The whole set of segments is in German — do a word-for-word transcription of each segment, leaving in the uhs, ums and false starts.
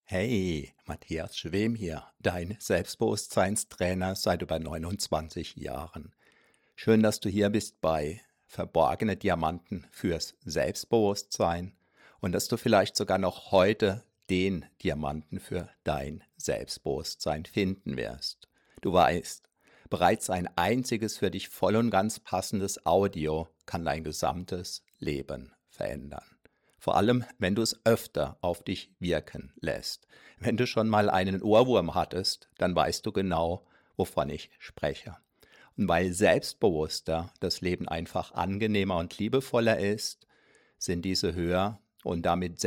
Hey, Matthias Schwem hier, dein Selbstbewusstseinstrainer seit über neunundzwanzig Jahren. Schön, dass du hier bist bei Verborgene Diamanten fürs Selbstbewusstsein und dass du vielleicht sogar noch heute den Diamanten für dein Selbstbewusstsein finden wirst. Du weißt, bereits ein einziges für dich voll und ganz passendes Audio kann dein gesamtes Leben verändern. Vor allem, wenn du es öfter auf dich wirken lässt. Wenn du schon mal einen Ohrwurm hattest, dann weißt du genau, wovon ich spreche. Und weil selbstbewusster das Leben einfach angenehmer und liebevoller ist, sind diese Hör- und damit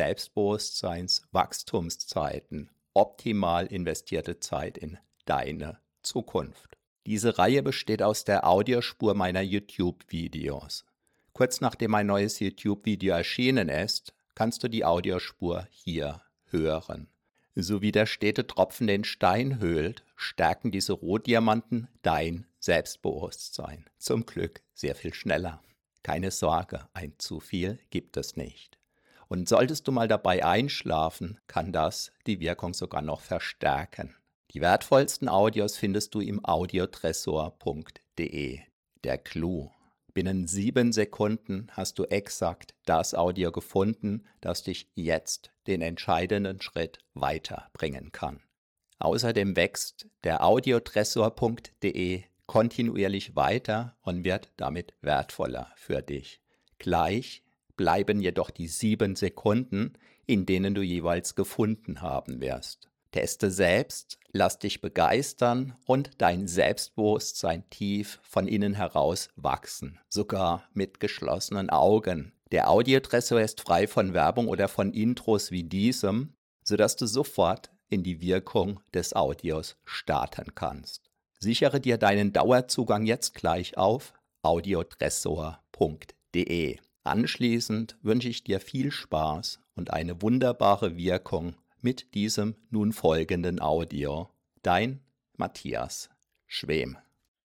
Selbstbewusstseinswachstumszeiten optimal investierte Zeit in deine Zukunft. Diese Reihe besteht aus der Audiospur meiner YouTube-Videos. Kurz nachdem ein neues YouTube-Video erschienen ist, kannst du die Audiospur hier hören. So wie der stete Tropfen den Stein höhlt, stärken diese Rohdiamanten dein Selbstbewusstsein. Zum Glück sehr viel schneller. Keine Sorge, ein zu viel gibt es nicht. Und solltest du mal dabei einschlafen, kann das die Wirkung sogar noch verstärken. Die wertvollsten Audios findest du im audiotresor punkt de. Der Clou. Binnen sieben Sekunden hast du exakt das Audio gefunden, das dich jetzt den entscheidenden Schritt weiterbringen kann. Außerdem wächst der audiotresor punkt de kontinuierlich weiter und wird damit wertvoller für dich. Gleich bleiben jedoch die sieben Sekunden, in denen du jeweils gefunden haben wirst. Teste selbst, lass dich begeistern und dein Selbstbewusstsein tief von innen heraus wachsen, sogar mit geschlossenen Augen. Der Audiotresor ist frei von Werbung oder von Intros wie diesem, sodass du sofort in die Wirkung des Audios starten kannst. Sichere dir deinen Dauerzugang jetzt gleich auf audiotresor punkt de. Anschließend wünsche ich dir viel Spaß und eine wunderbare Wirkung mit diesem nun folgenden Audio. Dein Matthias Schwem.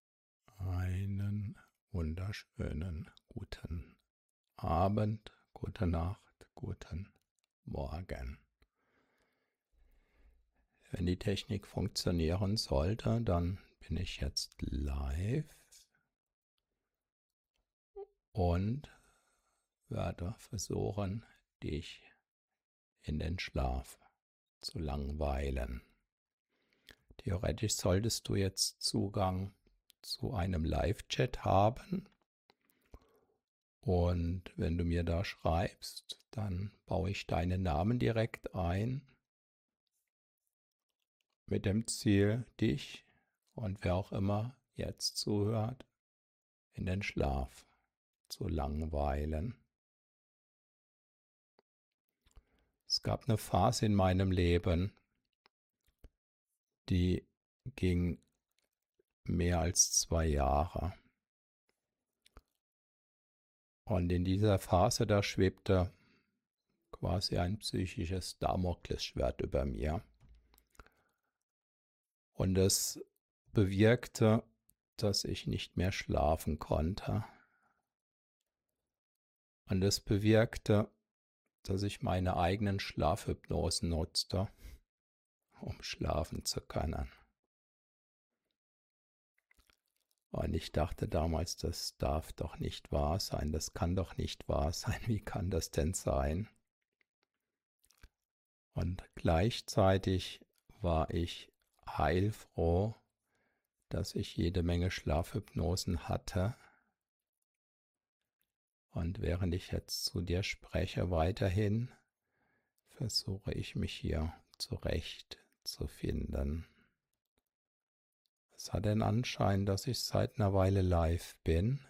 Einen wunderschönen guten Abend, gute Nacht, guten Morgen. Wenn die Technik funktionieren sollte, dann bin ich jetzt live und werde versuchen, dich in den Schlaf zu langweilen. Theoretisch solltest du jetzt Zugang zu einem Live-Chat haben und wenn du mir da schreibst, dann baue ich deinen Namen direkt ein mit dem Ziel, dich und wer auch immer jetzt zuhört, in den Schlaf zu langweilen. Es gab eine Phase in meinem Leben, die ging mehr als zwei Jahre. Und in dieser Phase, da schwebte quasi ein psychisches Damoklesschwert über mir. Und es bewirkte, dass ich nicht mehr schlafen konnte. Und es bewirkte, dass ich meine eigenen Schlafhypnosen nutzte, um schlafen zu können. Und ich dachte damals, das darf doch nicht wahr sein, das kann doch nicht wahr sein, wie kann das denn sein? Und gleichzeitig war ich heilfroh, dass ich jede Menge Schlafhypnosen hatte. Und während ich jetzt zu dir spreche weiterhin, versuche ich mich hier zurechtzufinden. Es hat den Anschein, dass ich seit einer Weile live bin,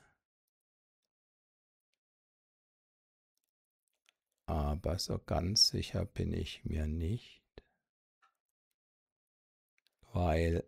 aber so ganz sicher bin ich mir nicht, weil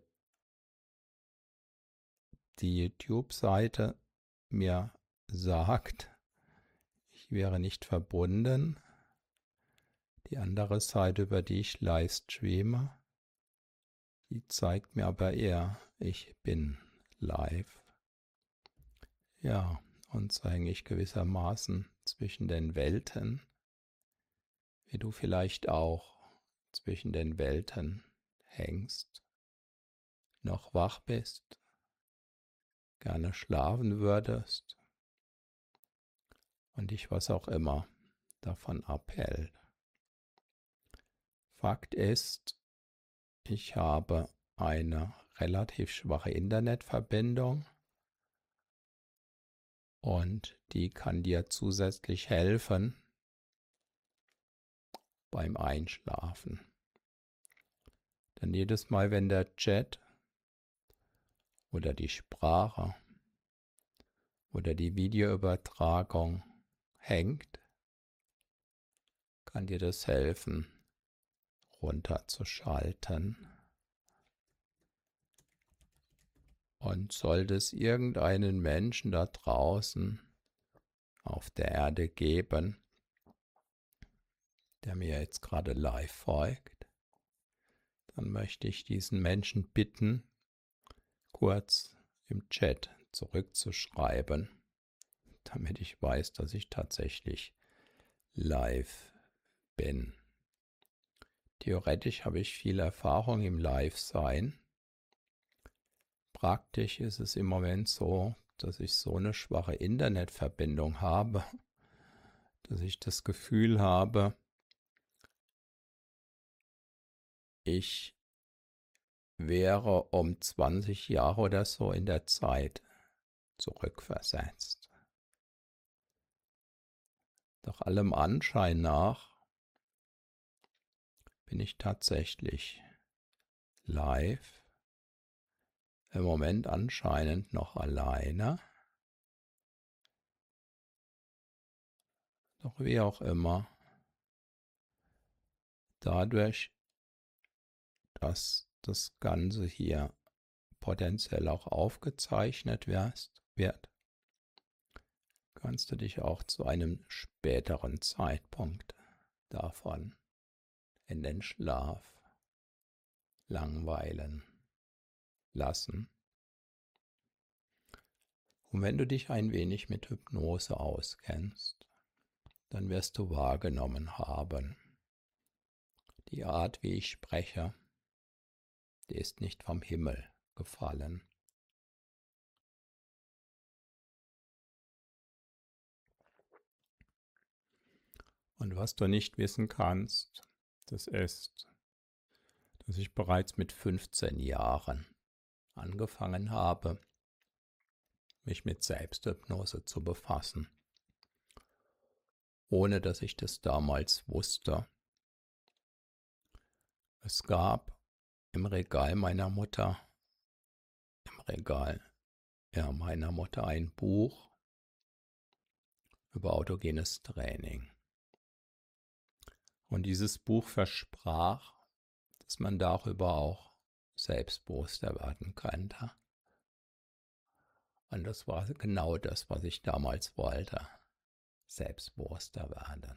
die YouTube-Seite mir sagt, ich wäre nicht verbunden. Die andere Seite, über die ich live streame, die zeigt mir aber eher, ich bin live. Ja, und so hänge ich gewissermaßen zwischen den Welten, wie du vielleicht auch zwischen den Welten hängst, noch wach bist, gerne schlafen würdest und dich was auch immer davon abhält. Fakt ist, ich habe eine relativ schwache Internetverbindung und die kann dir zusätzlich helfen beim Einschlafen. Denn jedes Mal, wenn der Chat oder die Sprache oder die Videoübertragung hängt, kann dir das helfen, runterzuschalten. Und sollte es irgendeinen Menschen da draußen auf der Erde geben, der mir jetzt gerade live folgt, dann möchte ich diesen Menschen bitten, kurz im Chat zurückzuschreiben, damit ich weiß, dass ich tatsächlich live bin. Theoretisch habe ich viel Erfahrung im Live-Sein. Praktisch ist es im Moment so, dass ich so eine schwache Internetverbindung habe, dass ich das Gefühl habe, ich wäre um zwanzig Jahre oder so in der Zeit zurückversetzt. Doch allem Anschein nach bin ich tatsächlich live, im Moment anscheinend noch alleine. Doch wie auch immer, dadurch, dass das Ganze hier potenziell auch aufgezeichnet wird, kannst du dich auch zu einem späteren Zeitpunkt davon in den Schlaf langweilen lassen. Und wenn du dich ein wenig mit Hypnose auskennst, dann wirst du wahrgenommen haben, die Art, wie ich spreche, die ist nicht vom Himmel gefallen. Und was du nicht wissen kannst, das ist, dass ich bereits mit fünfzehn Jahren angefangen habe, mich mit Selbsthypnose zu befassen, ohne dass ich das damals wusste. Es gab im Regal meiner Mutter, im Regal ja, meiner Mutter ein Buch über autogenes Training. Und dieses Buch versprach, dass man darüber auch selbstbewusster werden könnte. Und das war genau das, was ich damals wollte, selbstbewusster werden.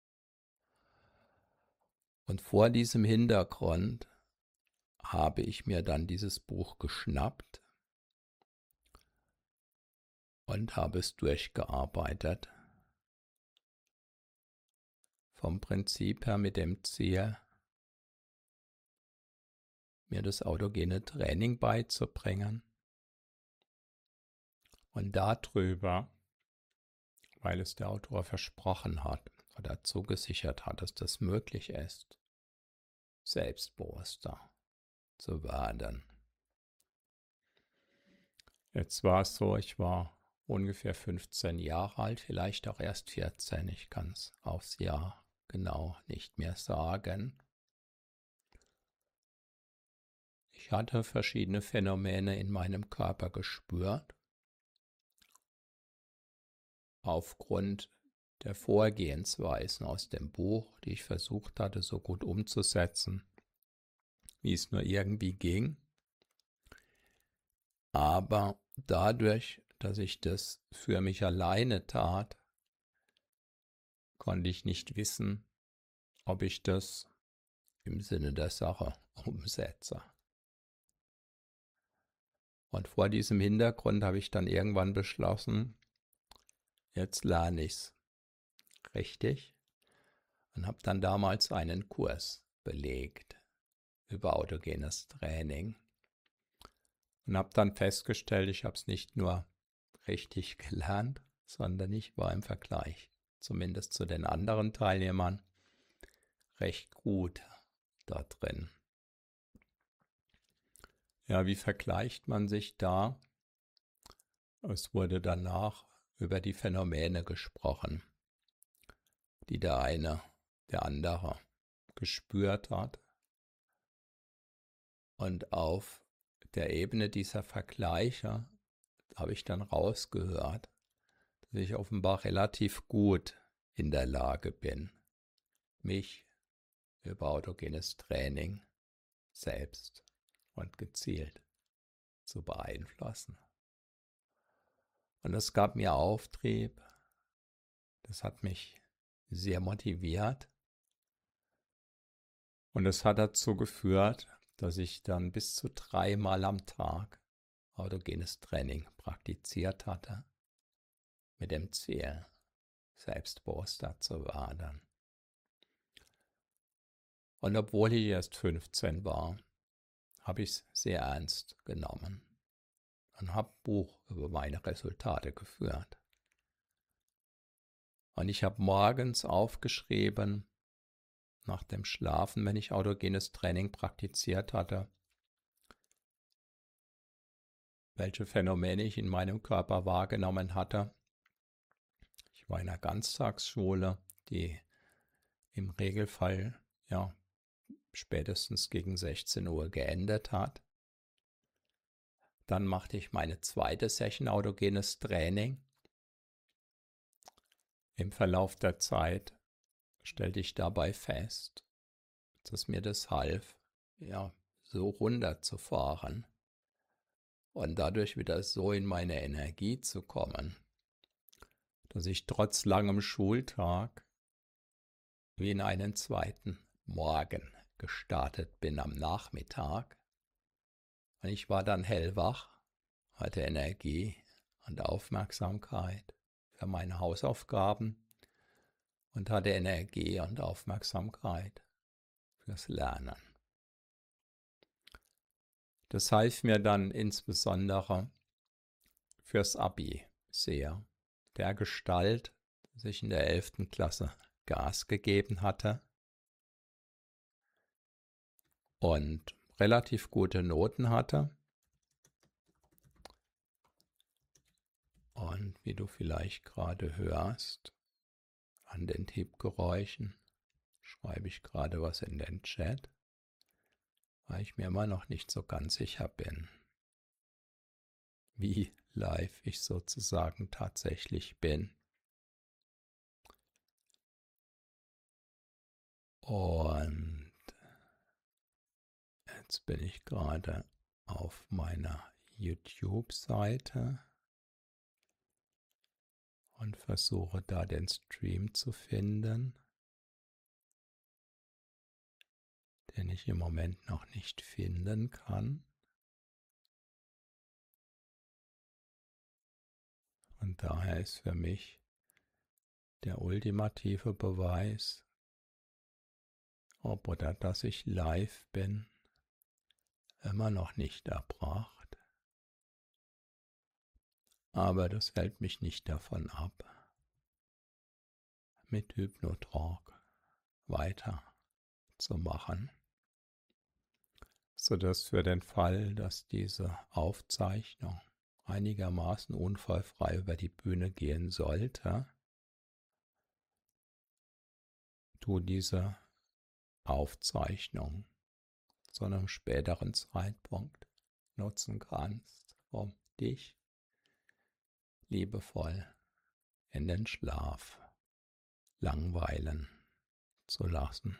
Und vor diesem Hintergrund habe ich mir dann dieses Buch geschnappt und habe es durchgearbeitet. Vom Prinzip her mit dem Ziel, mir das autogene Training beizubringen. Und darüber, weil es der Autor versprochen hat oder zugesichert hat, dass das möglich ist, selbstbewusster zu werden. Jetzt war es so, ich war ungefähr fünfzehn Jahre alt, vielleicht auch erst vierzehn, ich kann es aufs Jahr genau nicht mehr sagen. Ich hatte verschiedene Phänomene in meinem Körper gespürt, aufgrund der Vorgehensweisen aus dem Buch, die ich versucht hatte, so gut umzusetzen, wie es nur irgendwie ging. Aber dadurch, dass ich das für mich alleine tat, konnte ich nicht wissen, ob ich das im Sinne der Sache umsetze. Und vor diesem Hintergrund habe ich dann irgendwann beschlossen, jetzt lerne ich es richtig und habe dann damals einen Kurs belegt über autogenes Training und habe dann festgestellt, ich habe es nicht nur richtig gelernt, sondern ich war im Vergleich, zumindest zu den anderen Teilnehmern, recht gut da drin. Ja, wie vergleicht man sich da? Es wurde danach über die Phänomene gesprochen, die der eine, der andere gespürt hat. Und auf der Ebene dieser Vergleiche habe ich dann rausgehört, dass ich offenbar relativ gut in der Lage bin, mich über autogenes Training selbst und gezielt zu beeinflussen. Und das gab mir Auftrieb, das hat mich sehr motiviert und es hat dazu geführt, dass ich dann bis zu dreimal am Tag autogenes Training praktiziert hatte, mit dem Ziel, selbstbewusster zu werden. Und obwohl ich erst fünfzehn war, habe ich es sehr ernst genommen und habe ein Buch über meine Resultate geführt. Und ich habe morgens aufgeschrieben, nach dem Schlafen, wenn ich autogenes Training praktiziert hatte, welche Phänomene ich in meinem Körper wahrgenommen hatte. Ich war in einer Ganztagsschule, die im Regelfall ja spätestens gegen sechzehn Uhr geendet hat. Dann machte ich meine zweite Session autogenes Training. Im Verlauf der Zeit stellte ich dabei fest, dass mir das half, ja, so runterzufahren und dadurch wieder so in meine Energie zu kommen, dass ich trotz langem Schultag wie in einen zweiten Morgen gestartet bin am Nachmittag. Und ich war dann hellwach, hatte Energie und Aufmerksamkeit für meine Hausaufgaben und hatte Energie und Aufmerksamkeit fürs Lernen. Das half mir dann insbesondere fürs Abi sehr, der Gestalt, dass ich in der elften Klasse Gas gegeben hatte und relativ gute Noten hatte. Und wie du vielleicht gerade hörst, an den Tippgeräuschen schreibe ich gerade was in den Chat, weil ich mir immer noch nicht so ganz sicher bin, wie live ich sozusagen tatsächlich bin. Und jetzt bin ich gerade auf meiner YouTube-Seite und versuche da den Stream zu finden, den ich im Moment noch nicht finden kann. Und daher ist für mich der ultimative Beweis, ob oder dass ich live bin, immer noch nicht erbracht. Aber das hält mich nicht davon ab, mit Hypnotalk weiterzumachen, sodass für den Fall, dass diese Aufzeichnung einigermaßen unfallfrei über die Bühne gehen sollte, du diese Aufzeichnung zu einem späteren Zeitpunkt nutzen kannst, um dich liebevoll in den Schlaf langweilen zu lassen.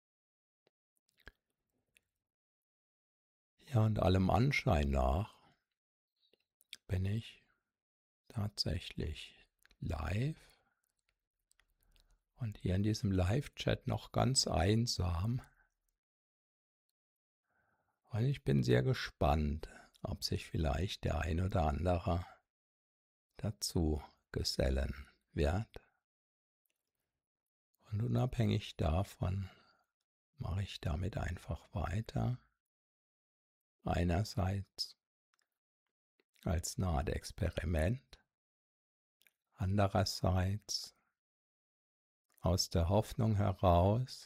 Ja, und allem Anschein nach bin ich tatsächlich live und hier in diesem Live-Chat noch ganz einsam. Und ich bin sehr gespannt, ob sich vielleicht der ein oder andere dazu gesellen wird. Und unabhängig davon mache ich damit einfach weiter. Einerseits als eine Art Experiment, andererseits aus der Hoffnung heraus,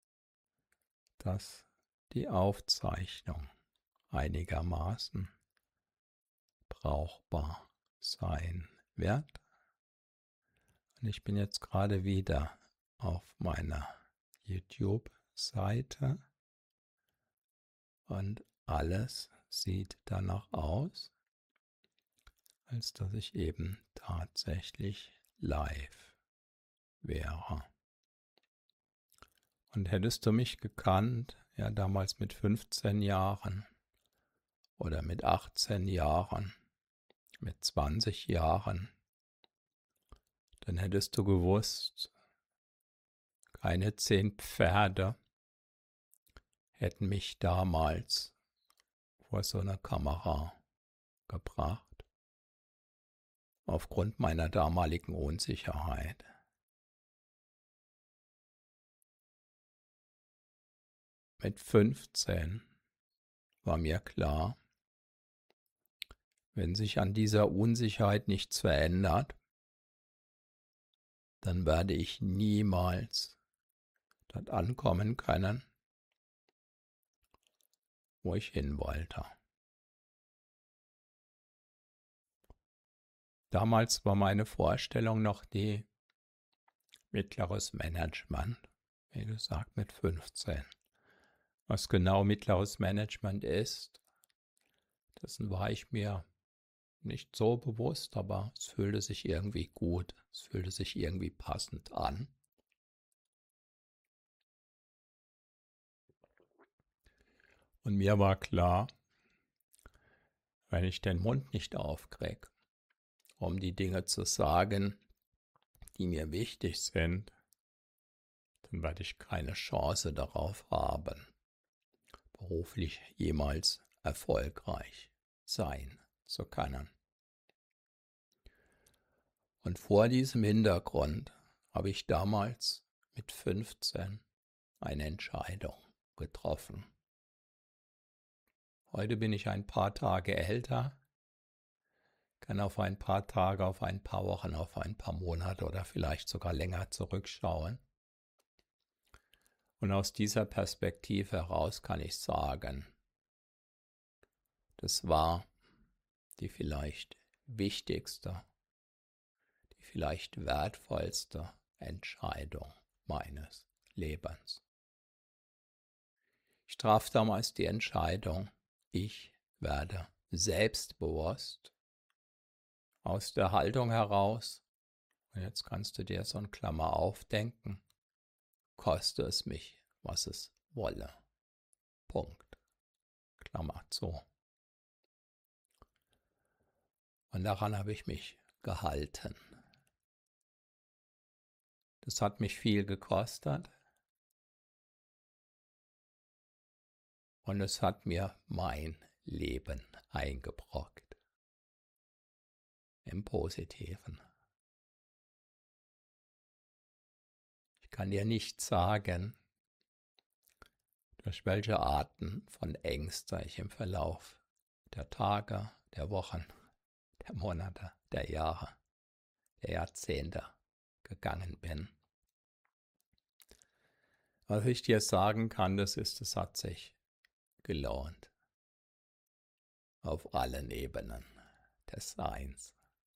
dass die Aufzeichnung einigermaßen brauchbar sein wird. Und ich bin jetzt gerade wieder auf meiner YouTube-Seite und alles sieht danach aus, als dass ich eben tatsächlich live wäre. Und hättest du mich gekannt, ja damals mit fünfzehn Jahren oder mit achtzehn Jahren, mit zwanzig Jahren, dann hättest du gewusst, keine zehn Pferde hätten mich damals vor so eine Kamera gebracht, aufgrund meiner damaligen Unsicherheit. Mit fünfzehn war mir klar, wenn sich an dieser Unsicherheit nichts verändert, dann werde ich niemals dort ankommen können, wo ich hin wollte. Damals war meine Vorstellung noch die mittleres Management, wie gesagt mit fünfzehn. Was genau mittleres Management ist, dessen war ich mir nicht so bewusst, aber es fühlte sich irgendwie gut, es fühlte sich irgendwie passend an. Und mir war klar, wenn ich den Mund nicht aufkriege, um die Dinge zu sagen, die mir wichtig sind, dann werde ich keine Chance darauf haben, beruflich jemals erfolgreich sein zu können. Und vor diesem Hintergrund habe ich damals mit fünfzehn eine Entscheidung getroffen. Heute bin ich ein paar Tage älter, kann auf ein paar Tage, auf ein paar Wochen, auf ein paar Monate oder vielleicht sogar länger zurückschauen. Und aus dieser Perspektive heraus kann ich sagen, das war die vielleicht wichtigste, die vielleicht wertvollste Entscheidung meines Lebens. Ich traf damals die Entscheidung, ich werde selbstbewusst aus der Haltung heraus, und jetzt kannst du dir so ein Klammer aufdenken, koste es mich, was es wolle. Punkt. Klammer zu. Und daran habe ich mich gehalten. Das hat mich viel gekostet. Und es hat mir mein Leben eingebrockt. Im Positiven. Ich kann dir nicht sagen, durch welche Arten von Ängsten ich im Verlauf der Tage, der Wochen, der Monate, der Jahre, der Jahrzehnte gegangen bin. Was ich dir sagen kann, das ist, es hat sich gelohnt. Auf allen Ebenen des Seins.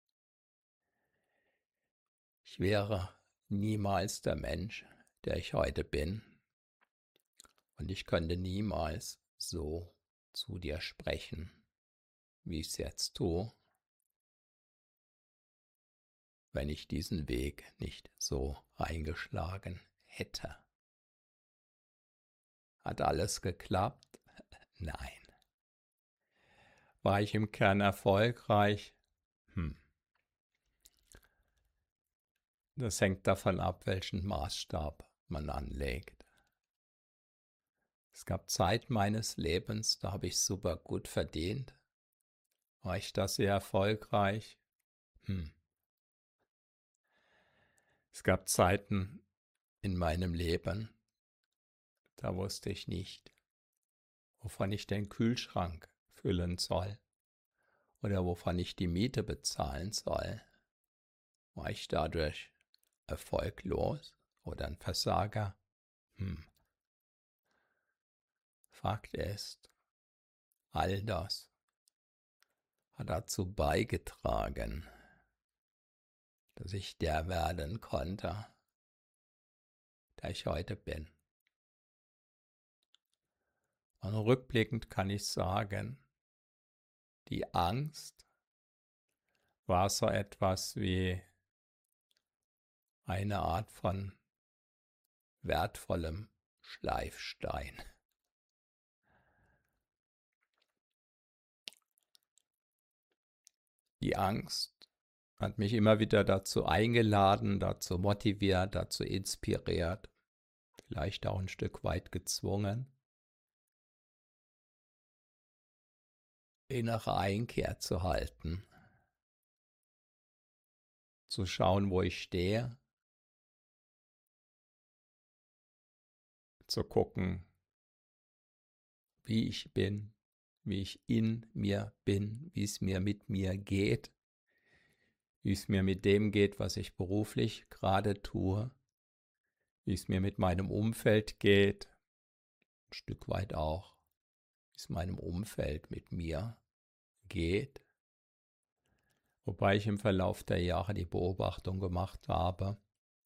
Ich wäre niemals der Mensch, der ich heute bin. Und ich könnte niemals so zu dir sprechen, wie ich es jetzt tue, wenn ich diesen Weg nicht so eingeschlagen hätte. Hat alles geklappt? Nein. War ich im Kern erfolgreich? Hm. Das hängt davon ab, welchen Maßstab man anlegt. Es gab Zeit meines Lebens, da habe ich super gut verdient. War ich da sehr erfolgreich? Hm. Es gab Zeiten in meinem Leben, Da wusste ich nicht, wovon ich den Kühlschrank füllen soll oder wovon ich die Miete bezahlen soll. War ich dadurch erfolglos oder ein Versager? Hm. Fakt ist, all das hat dazu beigetragen, dass ich der werden konnte, der ich heute bin. Und rückblickend kann ich sagen, die Angst war so etwas wie eine Art von wertvollem Schleifstein. Die Angst hat mich immer wieder dazu eingeladen, dazu motiviert, dazu inspiriert, vielleicht auch ein Stück weit gezwungen, innere Einkehr zu halten, zu schauen, wo ich stehe, zu gucken, wie ich bin, wie ich in mir bin, wie es mir mit mir geht, wie es mir mit dem geht, was ich beruflich gerade tue, wie es mir mit meinem Umfeld geht, ein Stück weit auch, wie es meinem Umfeld mit mir geht. Wobei ich im Verlauf der Jahre die Beobachtung gemacht habe,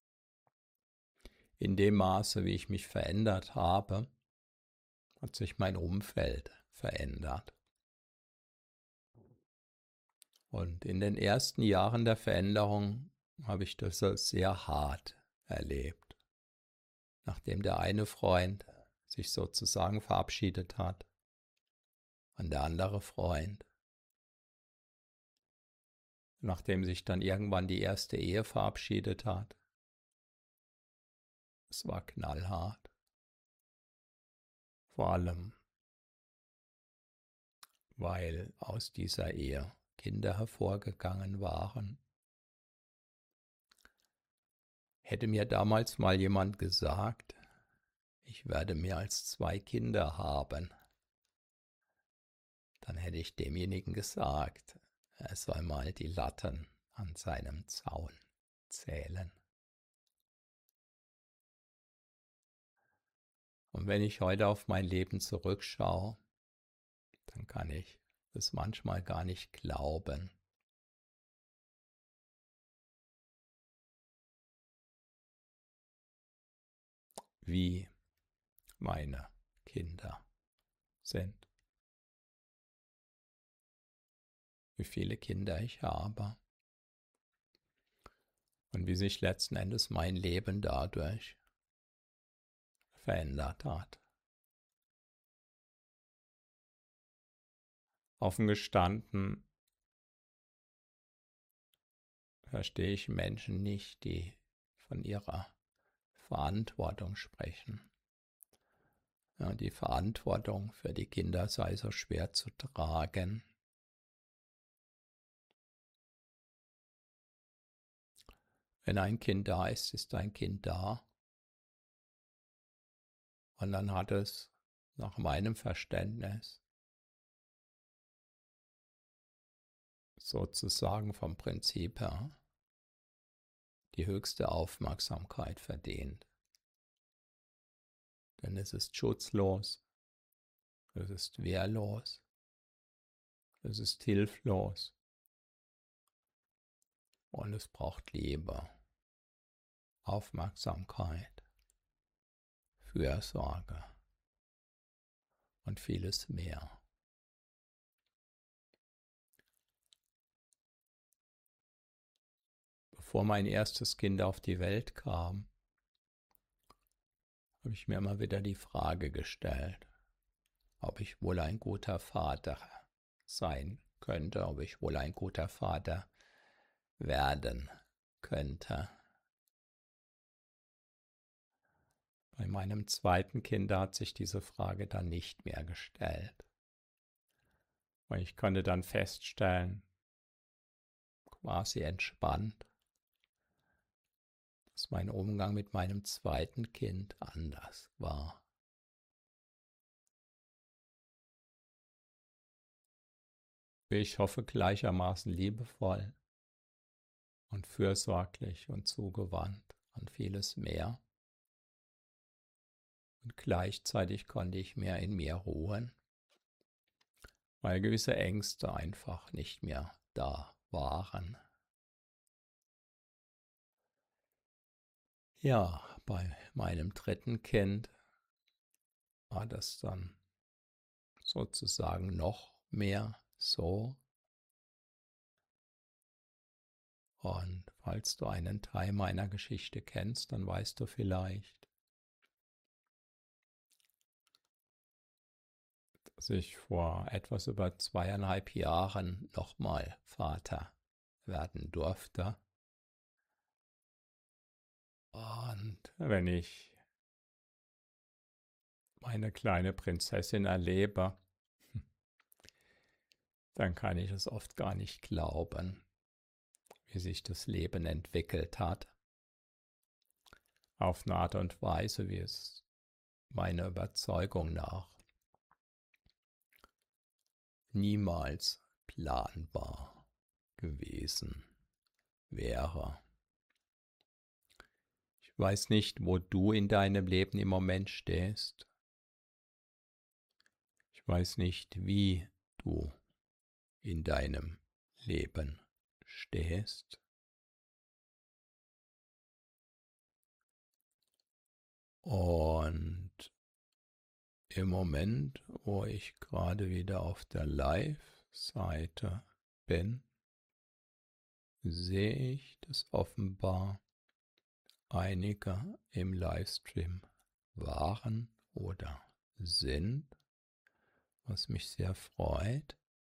in dem Maße, wie ich mich verändert habe, hat sich mein Umfeld verändert. Und in den ersten Jahren der Veränderung habe ich das sehr hart erlebt. Nachdem der eine Freund sich sozusagen verabschiedet hat und der andere Freund, nachdem sich dann irgendwann die erste Ehe verabschiedet hat. Es war knallhart. Vor allem, weil aus dieser Ehe Kinder hervorgegangen waren. Hätte mir damals mal jemand gesagt, ich werde mehr als zwei Kinder haben, dann hätte ich demjenigen gesagt, er soll mal die Latten an seinem Zaun zählen. Und wenn ich heute auf mein Leben zurückschaue, dann kann ich es manchmal gar nicht glauben. Wie meine Kinder sind. Wie viele Kinder ich habe. Und wie sich letzten Endes mein Leben dadurch verändert hat. Offen gestanden verstehe ich Menschen nicht, die von ihrer Verantwortung sprechen. Ja, die Verantwortung für die Kinder sei so schwer zu tragen. Wenn ein Kind da ist, ist ein Kind da. Und dann hat es nach meinem Verständnis sozusagen vom Prinzip her die höchste Aufmerksamkeit verdient. Denn es ist schutzlos, es ist wehrlos, es ist hilflos und es braucht Liebe, Aufmerksamkeit, Fürsorge und vieles mehr. Bevor mein erstes Kind auf die Welt kam, habe ich mir immer wieder die Frage gestellt, ob ich wohl ein guter Vater sein könnte, ob ich wohl ein guter Vater werden könnte. Bei meinem zweiten Kind hat sich diese Frage dann nicht mehr gestellt. Und ich konnte dann feststellen, quasi entspannt, dass mein Umgang mit meinem zweiten Kind anders war. ich hoffe, gleichermaßen liebevoll und fürsorglich und zugewandt und vieles mehr. Und gleichzeitig konnte ich mehr in mir ruhen, weil gewisse Ängste einfach nicht mehr da waren. Ja, bei meinem dritten Kind war das dann sozusagen noch mehr so. Und falls du einen Teil meiner Geschichte kennst, dann weißt du vielleicht, dass ich vor etwas über zweieinhalb Jahren nochmal Vater werden durfte. Und wenn ich meine kleine Prinzessin erlebe, dann kann ich es oft gar nicht glauben, wie sich das Leben entwickelt hat. Auf eine Art und Weise, wie es meiner Überzeugung nach niemals planbar gewesen wäre. Ich weiß nicht, wo du in deinem Leben im Moment stehst. Ich weiß nicht, wie du in deinem Leben stehst. Und im Moment, wo ich gerade wieder auf der Live-Seite bin, sehe ich, dass offenbar einige im Livestream waren oder sind, was mich sehr freut.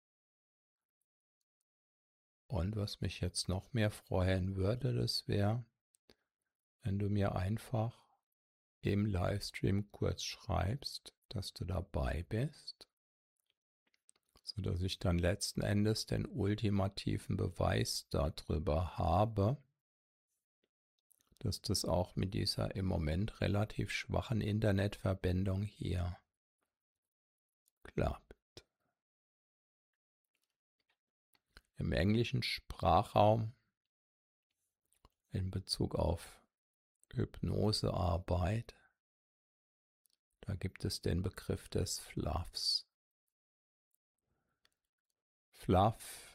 Und was mich jetzt noch mehr freuen würde, das wäre, wenn du mir einfach im Livestream kurz schreibst, dass du dabei bist, sodass ich dann letzten Endes den ultimativen Beweis darüber habe, dass das auch mit dieser im Moment relativ schwachen Internetverbindung hier klappt. Im englischen Sprachraum in Bezug auf Hypnosearbeit, da gibt es den Begriff des Fluffs. Fluff,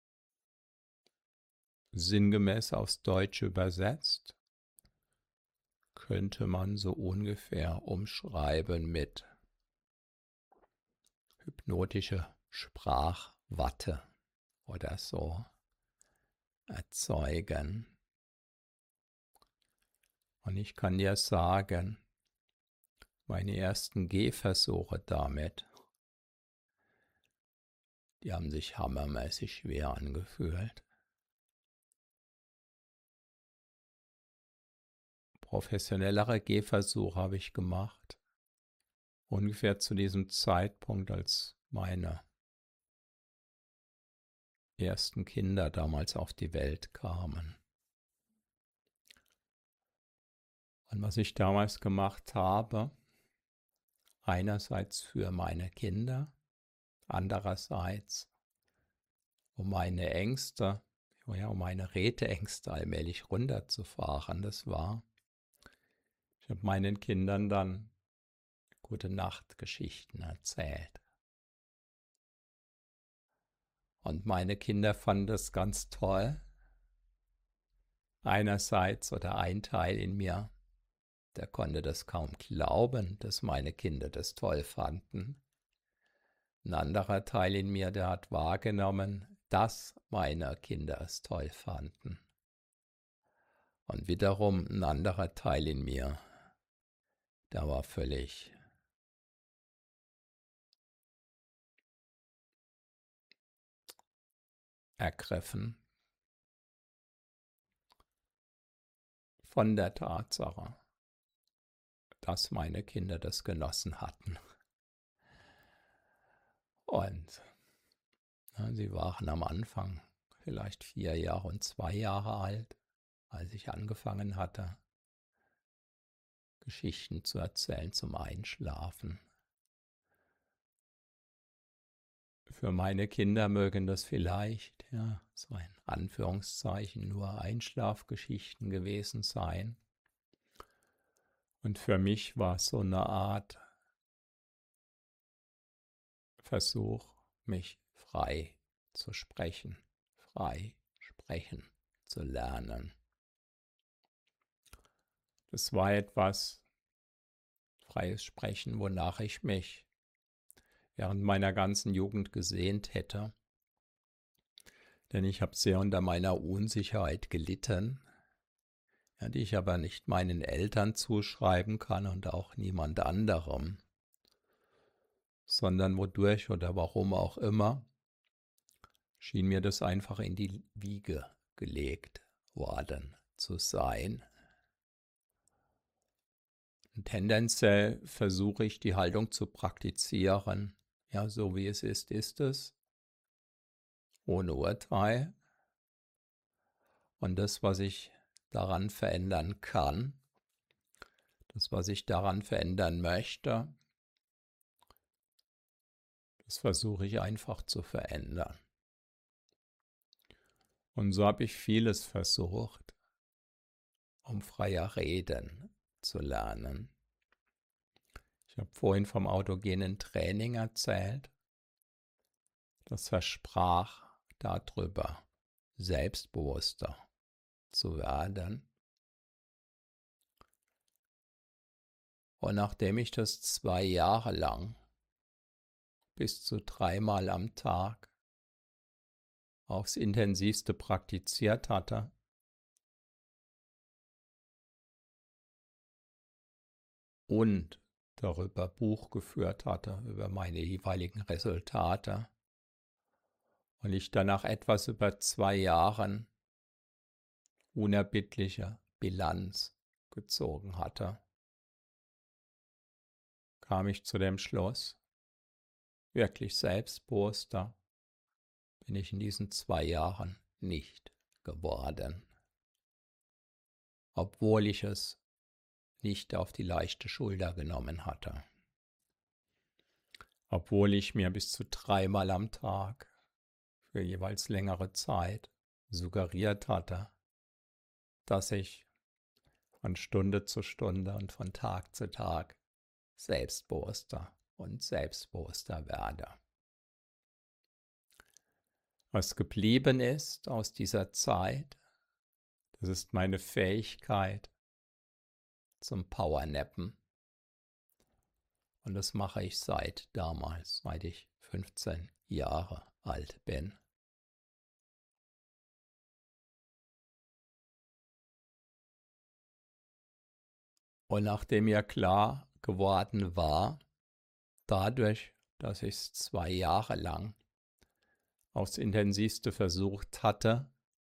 sinngemäß aufs Deutsche übersetzt, könnte man so ungefähr umschreiben mit hypnotische Sprachwatte oder so erzeugen. Und ich kann dir sagen, meine ersten Gehversuche damit, die haben sich hammermäßig schwer angefühlt. Professionellere Gehversuche habe ich gemacht, ungefähr zu diesem Zeitpunkt, als meine ersten Kinder damals auf die Welt kamen. Und was ich damals gemacht habe, einerseits für meine Kinder, andererseits um meine Ängste, ja, um meine Räteängste allmählich runterzufahren, das war, ich habe meinen Kindern dann Gute-Nacht-Geschichten erzählt. Und meine Kinder fanden das ganz toll. Einerseits oder ein Teil in mir, der konnte das kaum glauben, dass meine Kinder das toll fanden. Ein anderer Teil in mir, der hat wahrgenommen, dass meine Kinder es toll fanden. Und wiederum ein anderer Teil in mir, der war völlig ergriffen von der Tatsache, dass meine Kinder das genossen hatten. Und ja, sie waren am Anfang vielleicht vier Jahre und zwei Jahre alt, als ich angefangen hatte, Geschichten zu erzählen zum Einschlafen. Für meine Kinder mögen das vielleicht, ja, so ein Anführungszeichen, nur Einschlafgeschichten gewesen sein. Und für mich war es so eine Art Versuch, mich frei zu sprechen, frei sprechen zu lernen. Das war etwas, freies Sprechen, wonach ich mich während meiner ganzen Jugend gesehnt hätte. Denn ich habe sehr unter meiner Unsicherheit gelitten, ja, die ich aber nicht meinen Eltern zuschreiben kann und auch niemand anderem, sondern wodurch oder warum auch immer, schien mir das einfach in die Wiege gelegt worden zu sein. Und tendenziell versuche ich, die Haltung zu praktizieren, ja, so wie es ist, ist es, ohne Urteil. Und das, was ich daran verändern kann, das, was ich daran verändern möchte, das versuche ich einfach zu verändern. Und so habe ich vieles versucht, um freier reden zu lernen. Ich habe vorhin vom autogenen Training erzählt. Das versprach darüber, selbstbewusster zu werden. Und nachdem ich das zwei Jahre lang bis zu dreimal am Tag aufs Intensivste praktiziert hatte, und darüber Buch geführt hatte, über meine jeweiligen Resultate, und ich dann nach etwas über zwei Jahren unerbittliche Bilanz gezogen hatte, kam ich zu dem Schluss, wirklich selbstbewusster bin ich in diesen zwei Jahren nicht geworden, obwohl ich es nicht auf die leichte Schulter genommen hatte, obwohl ich mir bis zu dreimal am Tag für jeweils längere Zeit suggeriert hatte, dass ich von Stunde zu Stunde und von Tag zu Tag selbstbewusster und selbstbewusster werde. Was geblieben ist aus dieser Zeit, das ist meine Fähigkeit zum Powernappen. Und das mache ich seit damals, seit ich fünfzehn Jahre alt bin. Und nachdem mir klar geworden war, dadurch, dass ich es zwei Jahre lang aufs Intensivste versucht hatte,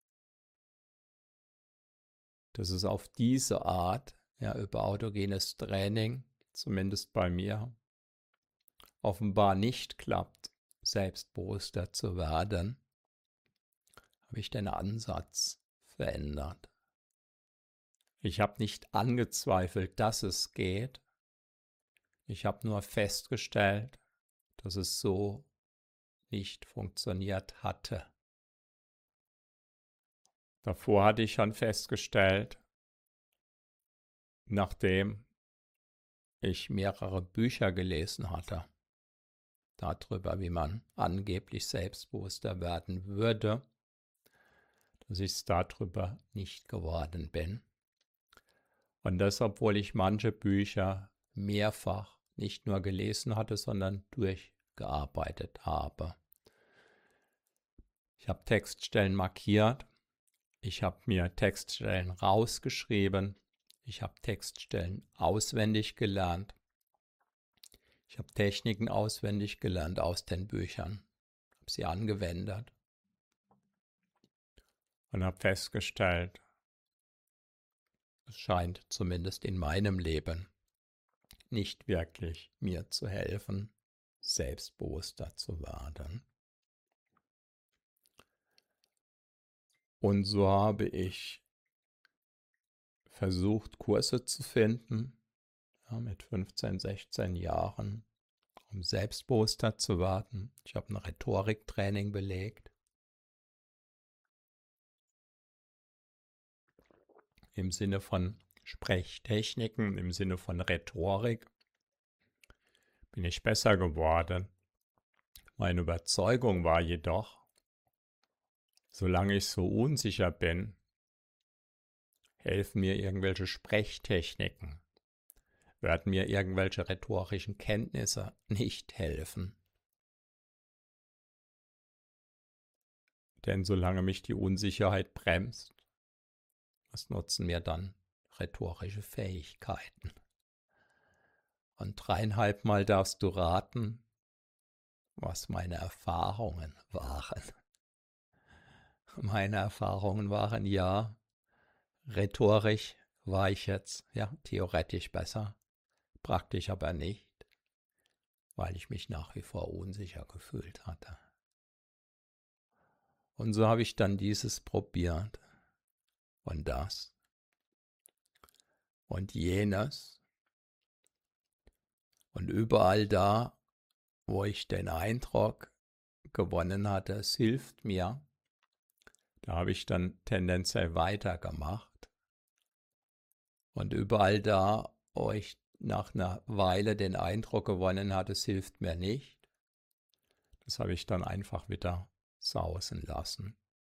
dass es auf diese Art, ja, über autogenes Training, zumindest bei mir, offenbar nicht klappt, selbstbewusster zu werden, habe ich den Ansatz verändert. Ich habe nicht angezweifelt, dass es geht. Ich habe nur festgestellt, dass es so nicht funktioniert hatte. Davor hatte ich schon festgestellt, nachdem ich mehrere Bücher gelesen hatte, darüber, wie man angeblich selbstbewusster werden würde, dass ich es darüber nicht geworden bin. Und das, obwohl ich manche Bücher mehrfach nicht nur gelesen hatte, sondern durchgearbeitet habe. Ich habe Textstellen markiert, ich habe mir Textstellen rausgeschrieben, ich habe Textstellen auswendig gelernt, ich habe Techniken auswendig gelernt aus den Büchern, habe sie angewendet und habe festgestellt, es scheint zumindest in meinem Leben nicht wirklich mir zu helfen, selbstbewusster zu werden. Und so habe ich versucht, Kurse zu finden, ja, mit fünfzehn, sechzehn Jahren um selbstbewusster zu werden. Ich habe ein Rhetoriktraining belegt. Im Sinne von Sprechtechniken, im Sinne von Rhetorik bin ich besser geworden. Meine Überzeugung war jedoch, solange ich so unsicher bin, helfen mir irgendwelche Sprechtechniken, werden mir irgendwelche rhetorischen Kenntnisse nicht helfen. Denn solange mich die Unsicherheit bremst, was nutzen mir dann rhetorische Fähigkeiten? Und dreieinhalb Mal darfst du raten, was meine Erfahrungen waren. Meine Erfahrungen waren, ja, rhetorisch war ich jetzt, ja, theoretisch besser, praktisch aber nicht, weil ich mich nach wie vor unsicher gefühlt hatte. Und so habe ich dann dieses probiert und das und jenes und überall da, wo ich den Eindruck gewonnen hatte, es hilft mir, da habe ich dann tendenziell weitergemacht. Und überall da, wo ich nach einer Weile den Eindruck gewonnen hatte, es hilft mir nicht, das habe ich dann einfach wieder sausen lassen.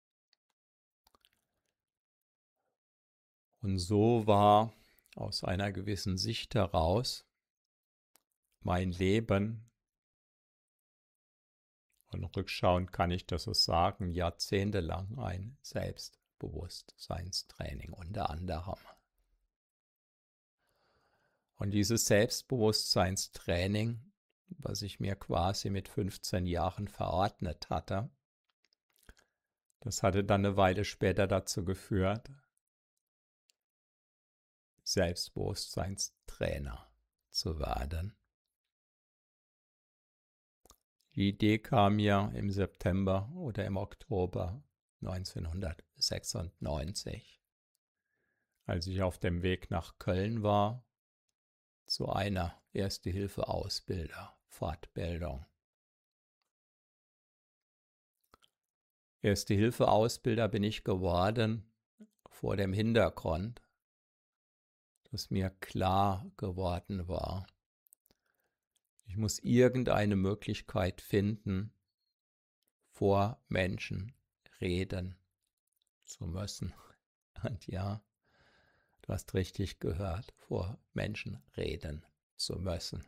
Und so war aus einer gewissen Sicht heraus mein Leben, und rückschauend kann ich das so sagen, jahrzehntelang ein Selbstbewusstseinstraining unter anderem. Und dieses Selbstbewusstseinstraining, was ich mir quasi mit fünfzehn Jahren verordnet hatte, das hatte dann eine Weile später dazu geführt, Selbstbewusstseinstrainer zu werden. Die Idee kam mir im September oder im Oktober neunzehnhundertsechsundneunzig, als ich auf dem Weg nach Köln war, zu einer Erste-Hilfe-Ausbilder-Fortbildung. Erste-Hilfe-Ausbilder bin ich geworden vor dem Hintergrund, dass mir klar geworden war, ich muss irgendeine Möglichkeit finden, vor Menschen reden zu müssen. Und ja, du hast richtig gehört, vor Menschen reden zu müssen.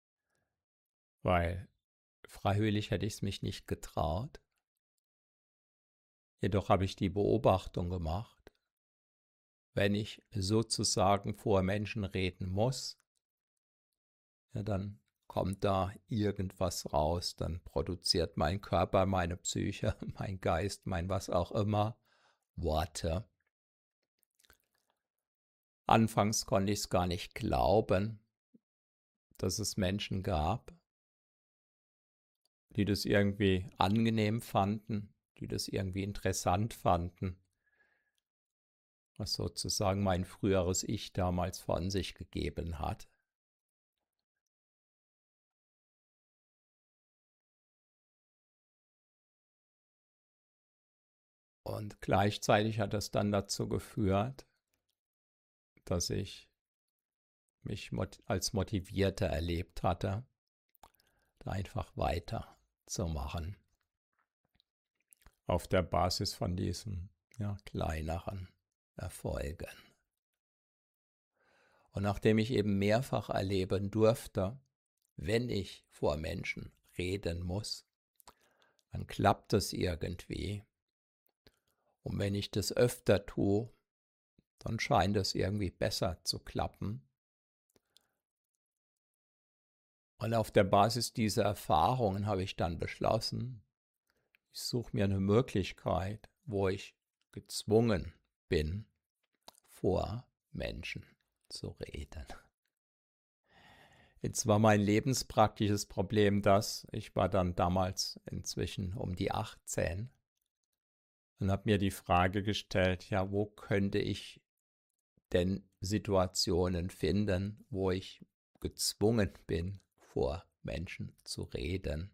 Weil freiwillig hätte ich es mich nicht getraut. Jedoch habe ich die Beobachtung gemacht, wenn ich sozusagen vor Menschen reden muss, ja, dann kommt da irgendwas raus, dann produziert mein Körper, meine Psyche, mein Geist, mein was auch immer, Worte. Anfangs konnte ich es gar nicht glauben, dass es Menschen gab, die das irgendwie angenehm fanden, die das irgendwie interessant fanden, was sozusagen mein früheres Ich damals von sich gegeben hat. Und gleichzeitig hat das dann dazu geführt, dass ich mich als motivierter erlebt hatte, da einfach weiterzumachen. Auf der Basis von diesen ja, kleineren Erfolgen. Und nachdem ich eben mehrfach erleben durfte, wenn ich vor Menschen reden muss, dann klappt es irgendwie. Und wenn ich das öfter tue, dann scheint es irgendwie besser zu klappen. Und auf der Basis dieser Erfahrungen habe ich dann beschlossen, ich suche mir eine Möglichkeit, wo ich gezwungen bin, vor Menschen zu reden. Jetzt war mein lebenspraktisches Problem das, ich war dann damals inzwischen um die achtzehn und habe mir die Frage gestellt, ja, wo könnte ich denn Situationen finden, wo ich gezwungen bin, vor Menschen zu reden.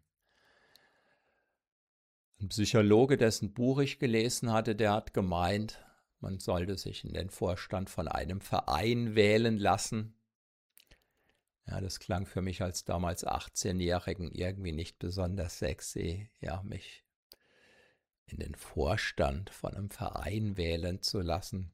Ein Psychologe, dessen Buch ich gelesen hatte, der hat gemeint, man sollte sich in den Vorstand von einem Verein wählen lassen. Ja, das klang für mich als damals achtzehnjährigen irgendwie nicht besonders sexy, ja, mich in den Vorstand von einem Verein wählen zu lassen.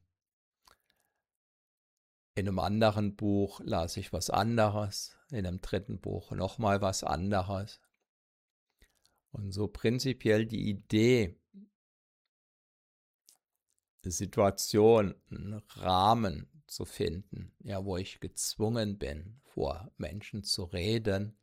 In einem anderen Buch las ich was anderes, in einem dritten Buch nochmal was anderes. Und so prinzipiell die Idee, eine Situation, einen Rahmen zu finden, ja, wo ich gezwungen bin, vor Menschen zu reden,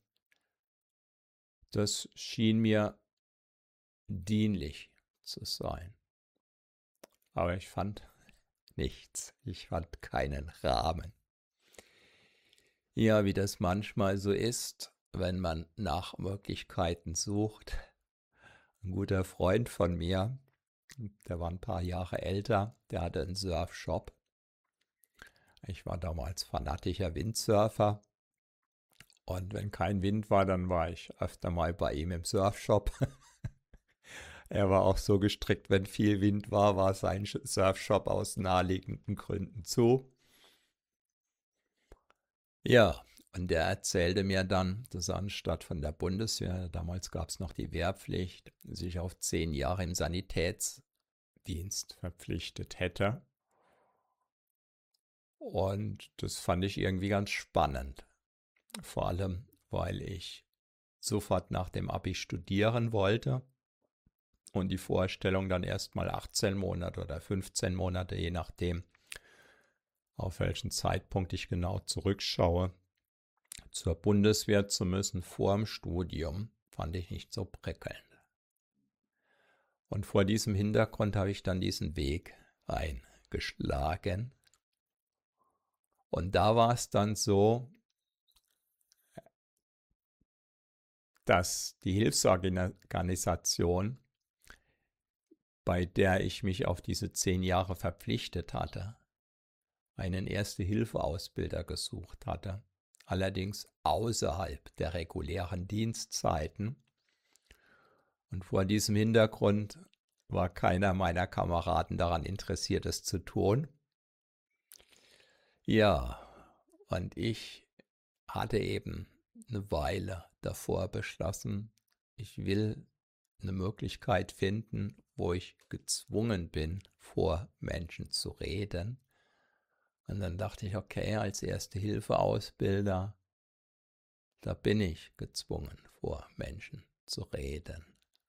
das schien mir dienlich zu sein. Aber ich fand nichts. Ich fand keinen Rahmen. Ja, wie das manchmal so ist, wenn man nach Möglichkeiten sucht. Ein guter Freund von mir, der war ein paar Jahre älter, der hatte einen Surfshop. Ich war damals fanatischer Windsurfer. Und wenn kein Wind war, dann war ich öfter mal bei ihm im Surfshop. Er war auch so gestrickt, wenn viel Wind war, war sein Surfshop aus naheliegenden Gründen zu. Ja, und der erzählte mir dann, dass er anstatt von der Bundeswehr, damals gab es noch die Wehrpflicht, sich auf zehn Jahre im Sanitätsdienst verpflichtet hätte. Und das fand ich irgendwie ganz spannend. Vor allem, weil ich sofort nach dem Abi studieren wollte. Und die Vorstellung dann erstmal achtzehn Monate oder fünfzehn Monate, je nachdem, auf welchen Zeitpunkt ich genau zurückschaue, zur Bundeswehr zu müssen vor dem Studium, fand ich nicht so prickelnd. Und vor diesem Hintergrund habe ich dann diesen Weg eingeschlagen. Und da war es dann so, dass die Hilfsorganisation, bei der ich mich auf diese zehn Jahre verpflichtet hatte, einen Erste-Hilfe-Ausbilder gesucht hatte, allerdings außerhalb der regulären Dienstzeiten. Und vor diesem Hintergrund war keiner meiner Kameraden daran interessiert, es zu tun. Ja, und ich hatte eben eine Weile davor beschlossen, ich will eine Möglichkeit finden, wo ich gezwungen bin, vor Menschen zu reden. Und dann dachte ich, okay, als Erste-Hilfe-Ausbilder, da bin ich gezwungen, vor Menschen zu reden.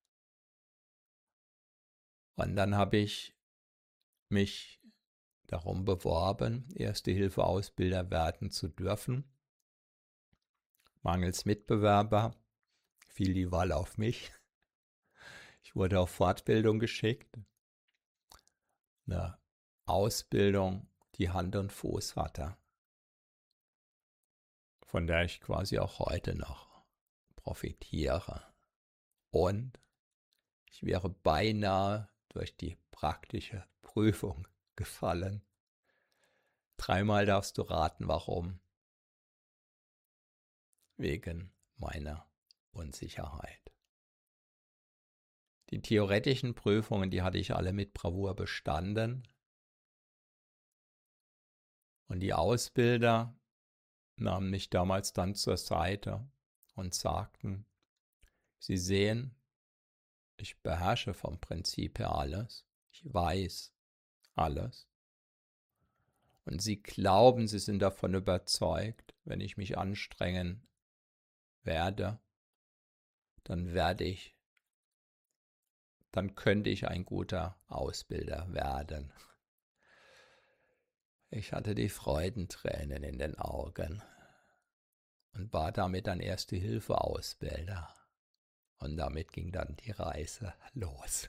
Und dann habe ich mich darum beworben, Erste-Hilfe-Ausbilder werden zu dürfen. Mangels Mitbewerber fiel die Wahl auf mich. Ich wurde auf Fortbildung geschickt. Eine Ausbildung, die Hand und Fuß hatte, von der ich quasi auch heute noch profitiere. Und ich wäre beinahe durch die praktische Prüfung gefallen. Dreimal darfst du raten, warum. Wegen meiner Unsicherheit. Die theoretischen Prüfungen, die hatte ich alle mit Bravour bestanden. Und die Ausbilder nahmen mich damals dann zur Seite und sagten, Sie sehen, ich beherrsche vom Prinzip her alles, ich weiß alles. Und Sie glauben, Sie sind davon überzeugt, wenn ich mich anstrengen werde, dann werde ich, dann könnte ich ein guter Ausbilder werden. Ich hatte die Freudentränen in den Augen und war damit ein Erste-Hilfe-Ausbilder. Und damit ging dann die Reise los.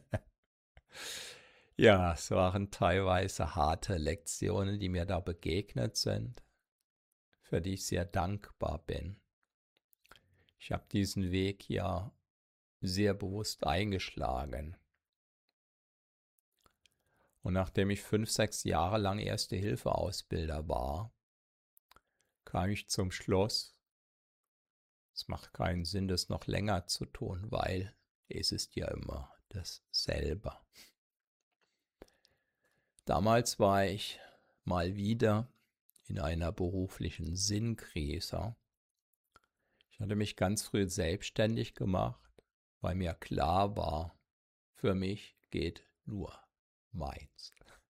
Ja, es waren teilweise harte Lektionen, die mir da begegnet sind, für die ich sehr dankbar bin. Ich habe diesen Weg ja sehr bewusst eingeschlagen. Und nachdem ich fünf, sechs Jahre lang Erste-Hilfe-Ausbilder war, kam ich zum Schluss, Es macht keinen Sinn, das noch länger zu tun, weil es ist ja immer dasselbe. Damals war ich mal wieder in einer beruflichen Sinnkrise. Ich hatte mich ganz früh selbstständig gemacht, weil mir klar war, für mich geht nur meins.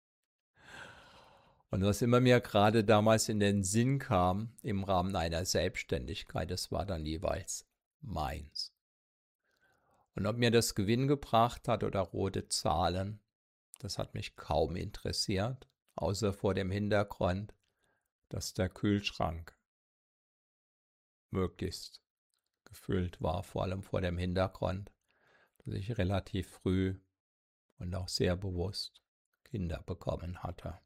Und was immer mir gerade damals in den Sinn kam, im Rahmen einer Selbstständigkeit, das war dann jeweils meins. Und ob mir das Gewinn gebracht hat oder rote Zahlen, das hat mich kaum interessiert, außer vor dem Hintergrund, dass der Kühlschrank möglichst gefüllt war, vor allem vor dem Hintergrund, dass ich relativ früh und auch sehr bewusst Kinder bekommen hatte.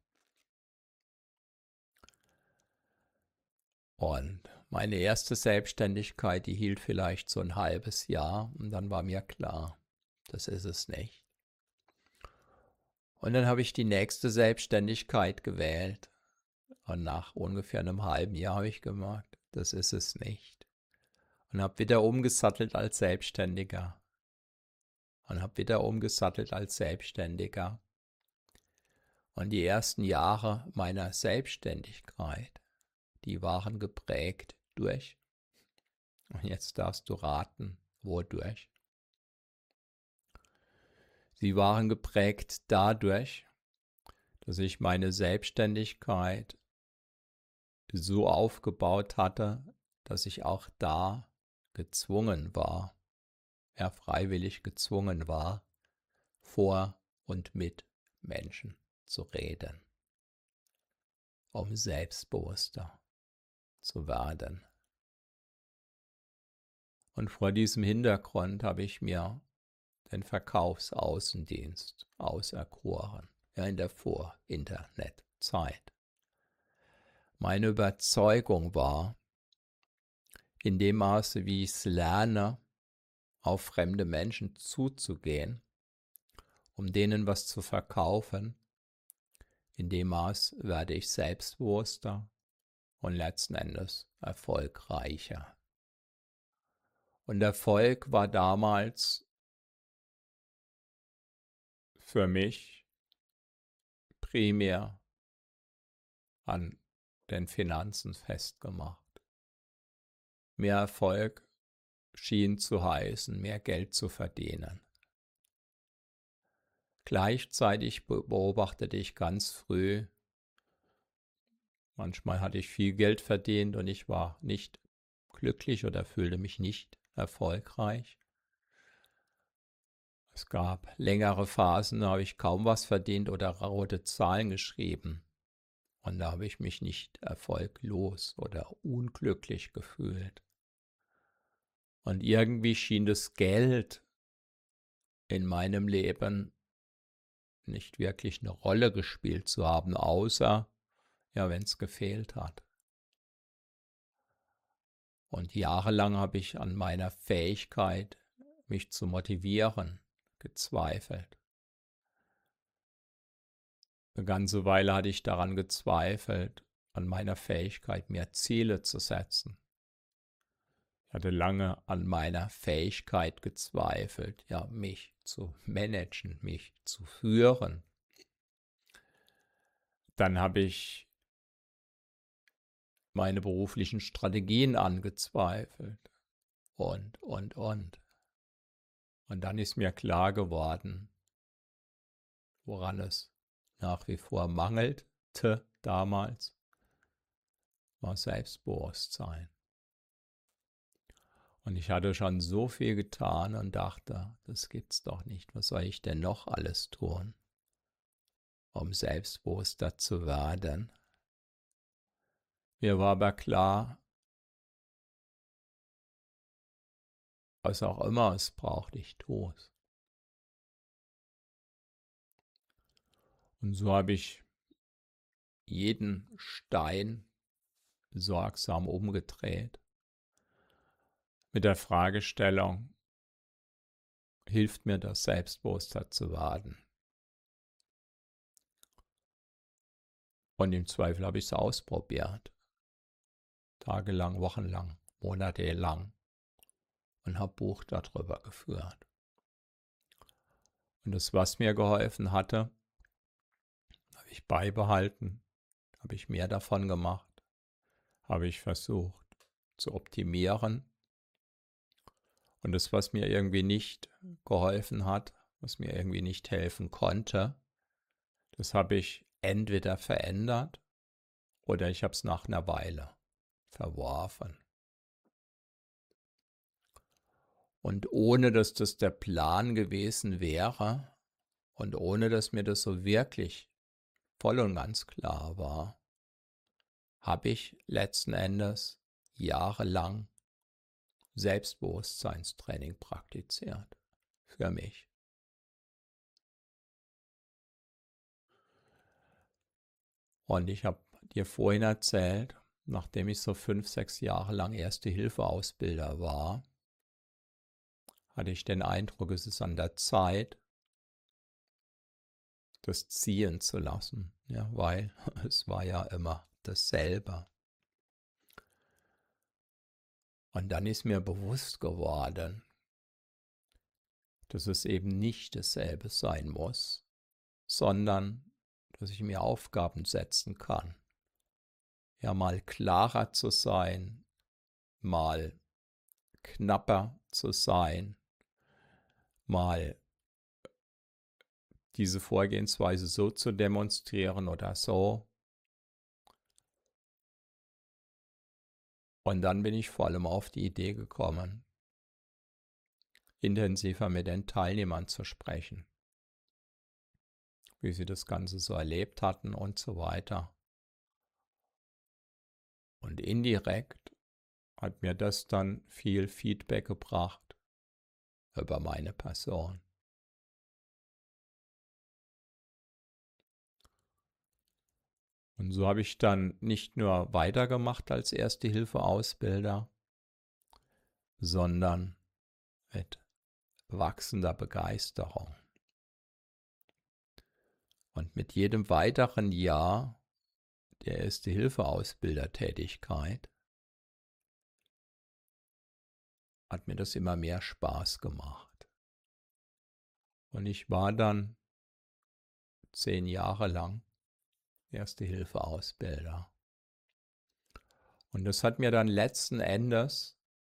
Und meine erste Selbstständigkeit, die hielt vielleicht so ein halbes Jahr und dann war mir klar, das ist es nicht. Und dann habe ich die nächste Selbstständigkeit gewählt und nach ungefähr einem halben Jahr habe ich gemerkt, das ist es nicht. Und habe wieder umgesattelt als Selbstständiger und habe wieder umgesattelt als Selbstständiger. Und die ersten Jahre meiner Selbstständigkeit, die waren geprägt durch, und jetzt darfst du raten, wodurch. Sie waren geprägt dadurch, dass ich meine Selbstständigkeit so aufgebaut hatte, dass ich auch da gezwungen war, ja freiwillig gezwungen war, vor und mit Menschen zu reden, um selbstbewusster zu werden. Und vor diesem Hintergrund habe ich mir den Verkaufsaußendienst auserkoren, ja in der Vor-Internet-Zeit. Meine Überzeugung war, in dem Maße, wie ich es lerne, auf fremde Menschen zuzugehen, um denen was zu verkaufen, in dem Maß werde ich selbstbewusster und letzten Endes erfolgreicher. Und Erfolg war damals für mich primär an den Finanzen festgemacht. Mehr Erfolg schien zu heißen, mehr Geld zu verdienen. Gleichzeitig beobachtete ich ganz früh, manchmal hatte ich viel Geld verdient und ich war nicht glücklich oder fühlte mich nicht erfolgreich. Es gab längere Phasen, da habe ich kaum was verdient oder rote Zahlen geschrieben. Und da habe ich mich nicht erfolglos oder unglücklich gefühlt. Und irgendwie schien das Geld in meinem Leben nicht wirklich eine Rolle gespielt zu haben, außer, ja, wenn es gefehlt hat. Und jahrelang habe ich an meiner Fähigkeit, mich zu motivieren, gezweifelt. Eine ganze Weile hatte ich daran gezweifelt, an meiner Fähigkeit, mir Ziele zu setzen. Ich hatte lange an meiner Fähigkeit gezweifelt, ja, mich zu managen, mich zu führen. Dann habe ich meine beruflichen Strategien angezweifelt und, und, und. Und dann ist mir klar geworden, woran es nach wie vor mangelte damals, war Selbstbewusstsein. Und ich hatte schon so viel getan und dachte, das gibt's doch nicht. Was soll ich denn noch alles tun, um selbstbewusster zu werden? Mir war aber klar, was auch immer es braucht, ich tue es. Und so habe ich jeden Stein sorgsam umgedreht mit der Fragestellung, hilft mir das, selbstbewusster zu werden? Und im Zweifel habe ich es ausprobiert. Tagelang, wochenlang, monatelang, und habe Buch darüber geführt. Und das, was mir geholfen hatte, habe ich beibehalten, habe ich mehr davon gemacht, habe ich versucht zu optimieren. Und das, was mir irgendwie nicht geholfen hat, was mir irgendwie nicht helfen konnte, das habe ich entweder verändert oder ich habe es nach einer Weile verworfen. Und ohne dass das der Plan gewesen wäre und ohne dass mir das so wirklich voll und ganz klar war, habe ich letzten Endes jahrelang Selbstbewusstseinstraining praktiziert für mich. Und ich habe dir vorhin erzählt, nachdem ich so fünf, sechs Jahre lang Erste-Hilfe-Ausbilder war, hatte ich den Eindruck, es ist an der Zeit, das ziehen zu lassen, ja, weil es war ja immer dasselbe. Und dann ist mir bewusst geworden, dass es eben nicht dasselbe sein muss, sondern dass ich mir Aufgaben setzen kann. Ja, mal klarer zu sein, mal knapper zu sein, mal diese Vorgehensweise so zu demonstrieren oder so. Und dann bin ich vor allem auf die Idee gekommen, intensiver mit den Teilnehmern zu sprechen, wie sie das Ganze so erlebt hatten und so weiter. Und indirekt hat mir das dann viel Feedback gebracht über meine Person. Und so habe ich dann nicht nur weitergemacht als Erste-Hilfe-Ausbilder, sondern mit wachsender Begeisterung. Und mit jedem weiteren Jahr der Erste-Hilfe-Ausbilder-Tätigkeit hat mir das immer mehr Spaß gemacht. Und ich war dann zehn Jahre lang Erste-Hilfe-Ausbilder. Und das hat mir dann letzten Endes,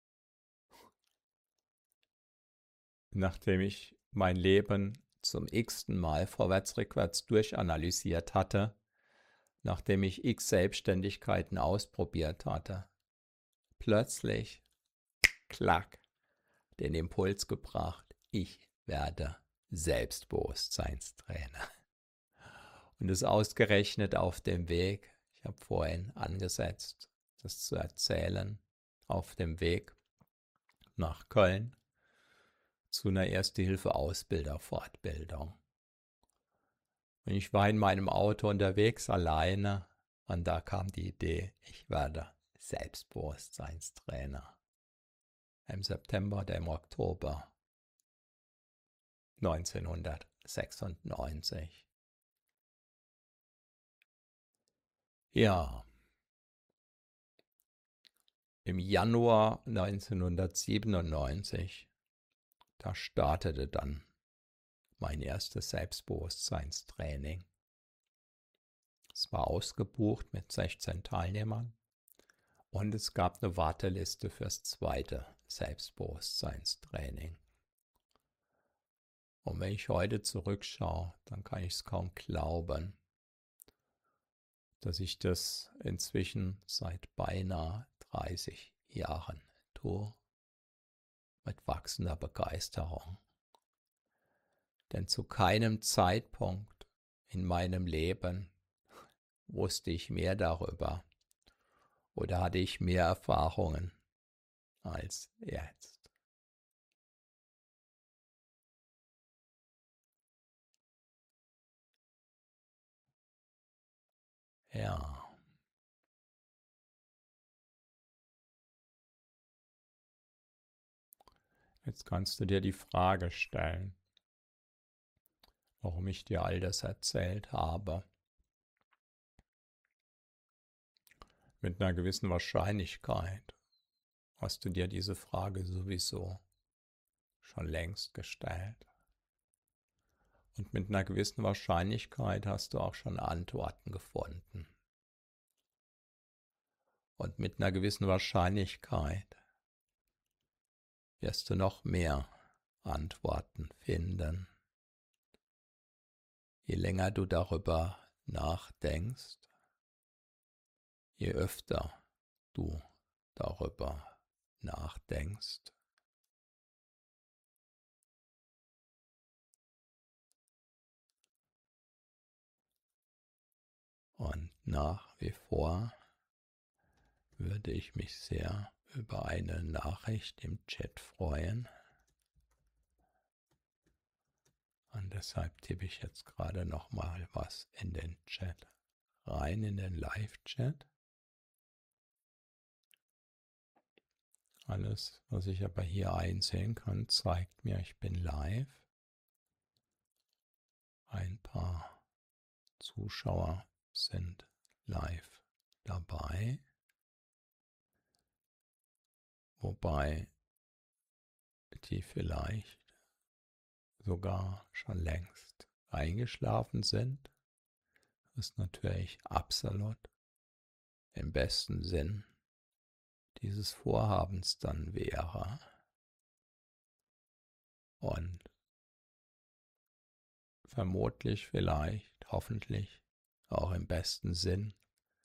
nachdem ich mein Leben zum x-ten Mal vorwärts-rückwärts durchanalysiert hatte, nachdem ich x Selbstständigkeiten ausprobiert hatte, plötzlich, klack, den Impuls gebracht, ich werde Selbstbewusstseinstrainer. Und das ausgerechnet auf dem Weg, ich habe vorhin angesetzt, das zu erzählen, auf dem Weg nach Köln zu einer Erste-Hilfe-Ausbilder-Fortbildung. Und ich war in meinem Auto unterwegs alleine und da kam die Idee, ich werde Selbstbewusstseinstrainer. Im September oder im Oktober neunzehnhundertsechsundneunzig. Ja, im Januar neunzehnhundertsiebenundneunzig, da startete dann mein erstes Selbstbewusstseinstraining. Es war ausgebucht mit sechzehn Teilnehmern und es gab eine Warteliste fürs zweite Selbstbewusstseinstraining. Und wenn ich heute zurückschaue, dann kann ich es kaum glauben, dass ich das inzwischen seit beinahe dreißig Jahren tue, mit wachsender Begeisterung. Denn zu keinem Zeitpunkt in meinem Leben wusste ich mehr darüber oder hatte ich mehr Erfahrungen als jetzt. Ja. Jetzt kannst du dir die Frage stellen, warum ich dir all das erzählt habe. Mit einer gewissen Wahrscheinlichkeit Hast du dir diese Frage sowieso schon längst gestellt? Und mit einer gewissen Wahrscheinlichkeit hast du auch schon Antworten gefunden. Und mit einer gewissen Wahrscheinlichkeit wirst du noch mehr Antworten finden. Je länger du darüber nachdenkst, je öfter du darüber nachdenkst. Und nach wie vor würde ich mich sehr über eine Nachricht im Chat freuen. Und deshalb tippe ich jetzt gerade noch mal was in den Chat rein, in den Live-Chat. Alles, was ich aber hier einsehen kann, zeigt mir, ich bin live. Ein paar Zuschauer sind live dabei, wobei die vielleicht sogar schon längst eingeschlafen sind, was natürlich absolut im besten Sinn dieses Vorhabens dann wäre. Und vermutlich, vielleicht, hoffentlich auch im besten Sinn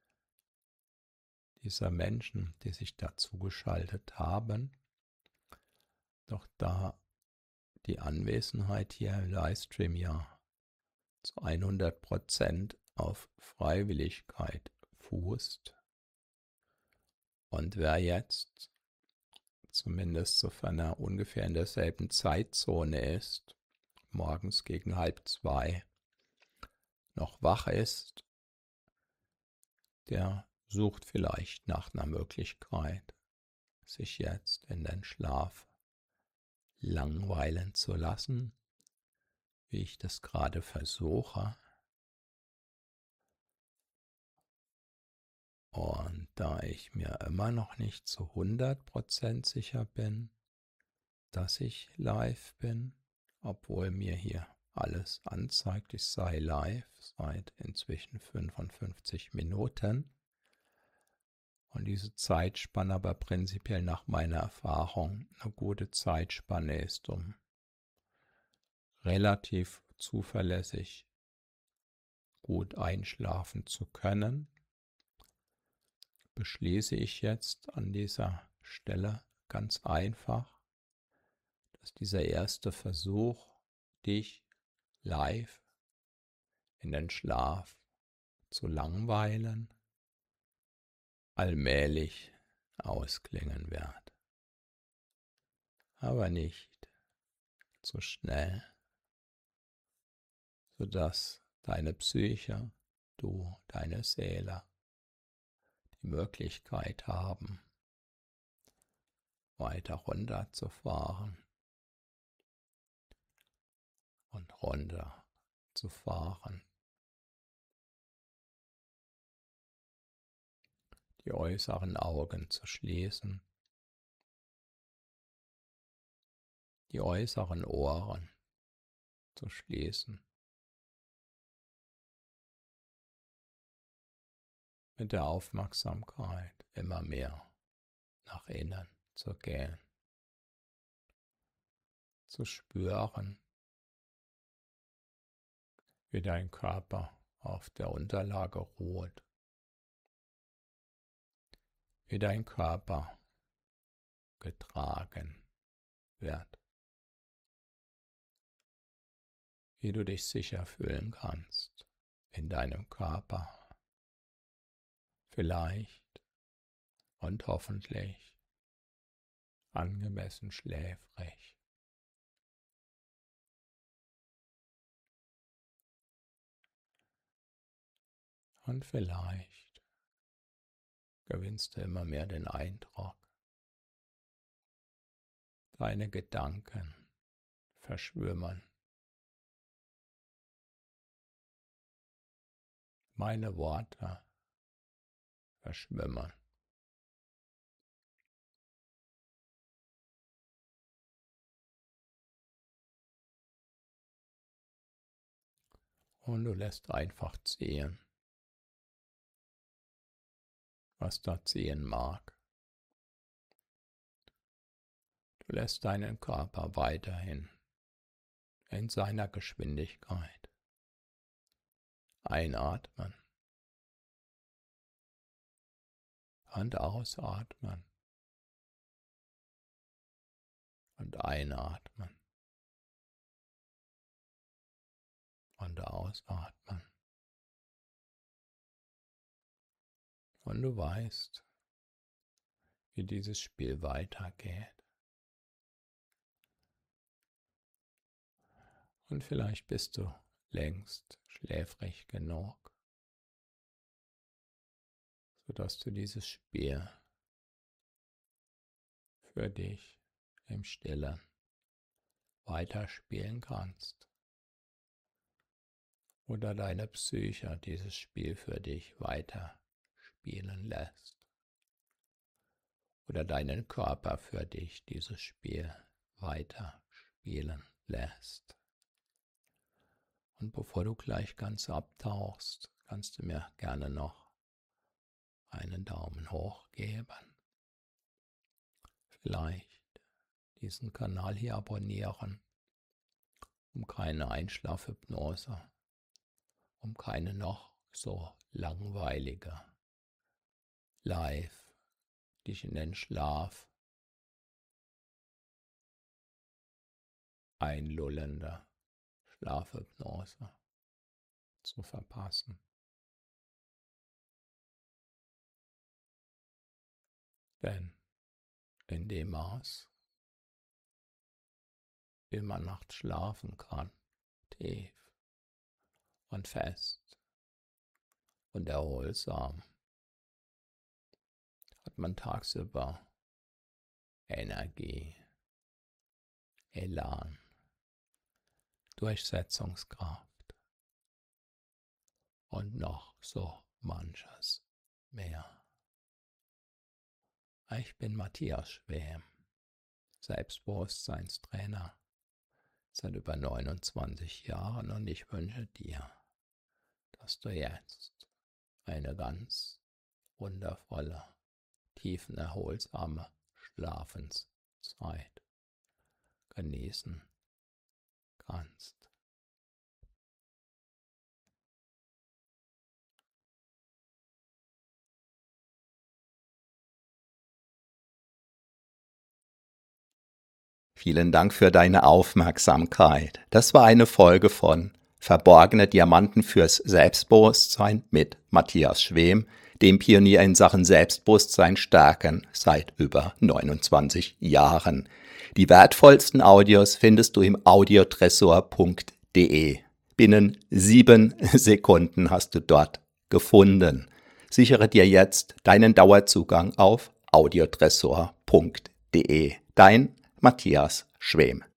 dieser Menschen, die sich dazu geschaltet haben. Doch da die Anwesenheit hier im Livestream ja zu hundert Prozent auf Freiwilligkeit fußt und wer jetzt zumindest so von einer ungefähr in derselben Zeitzone ist, morgens gegen halb zwei noch wach ist, der sucht vielleicht nach einer Möglichkeit, sich jetzt in den Schlaf langweilen zu lassen, wie ich das gerade versuche. Und da ich mir immer noch nicht zu hundert Prozent sicher bin, dass ich live bin, obwohl mir hier alles anzeigt, ich sei live seit inzwischen fünfundfünfzig Minuten. Und diese Zeitspanne aber prinzipiell nach meiner Erfahrung eine gute Zeitspanne ist, um relativ zuverlässig gut einschlafen zu können, beschließe ich jetzt an dieser Stelle ganz einfach, dass dieser erste Versuch, dich live in den Schlaf zu langweilen, allmählich ausklingen wird. Aber nicht zu schnell, sodass deine Psyche, du, deine Seele die Möglichkeit haben, weiter runterzufahren und runter zu fahren. Die äußeren Augen zu schließen, die äußeren Ohren zu schließen, mit der Aufmerksamkeit immer mehr nach innen zu gehen, zu spüren, wie dein Körper auf der Unterlage ruht, wie dein Körper getragen wird, wie du dich sicher fühlen kannst in deinem Körper, vielleicht und hoffentlich angemessen schläfrig. Und vielleicht gewinnst du immer mehr den Eindruck, deine Gedanken verschwimmen. Meine Worte verschwimmen. Und du lässt einfach ziehen, was da ziehen mag. Du lässt deinen Körper weiterhin in seiner Geschwindigkeit einatmen und ausatmen und einatmen und ausatmen. Und du weißt, wie dieses Spiel weitergeht. Und vielleicht bist du längst schläfrig genug, sodass du dieses Spiel für dich im Stillen weiterspielen kannst. Oder deine Psyche dieses Spiel für dich weiterspielen lässt. Oder deinen Körper für dich dieses Spiel weiterspielen lässt. Und bevor du gleich ganz abtauchst, kannst du mir gerne noch einen Daumen hoch geben. Vielleicht diesen Kanal hier abonnieren, um keine Einschlafhypnose, um keine noch so langweilige Live, dich in den Schlaf einlullende Schlafhypnose zu verpassen. Denn in dem Maß, wie man nachts schlafen kann, tief und fest und erholsam, hat man tagsüber Energie, Elan, Durchsetzungskraft und noch so manches mehr. Ich bin Matthias Schwem, Selbstbewusstseinstrainer seit über neunundzwanzig Jahren, und ich wünsche dir, dass du jetzt eine ganz wundervolle, tiefenerholsame Schlafenszeit genießen kannst. Vielen Dank für deine Aufmerksamkeit. Das war eine Folge von Verborgene Diamanten fürs Selbstbewusstsein mit Matthias Schwem, dem Pionier in Sachen Selbstbewusstsein stärken seit über neunundzwanzig Jahren. Die wertvollsten Audios findest du im audiotresor punkt de. Binnen sieben Sekunden hast du dort gefunden. Sichere dir jetzt deinen Dauerzugang auf audiotresor punkt de. Dein Matthias Schwem.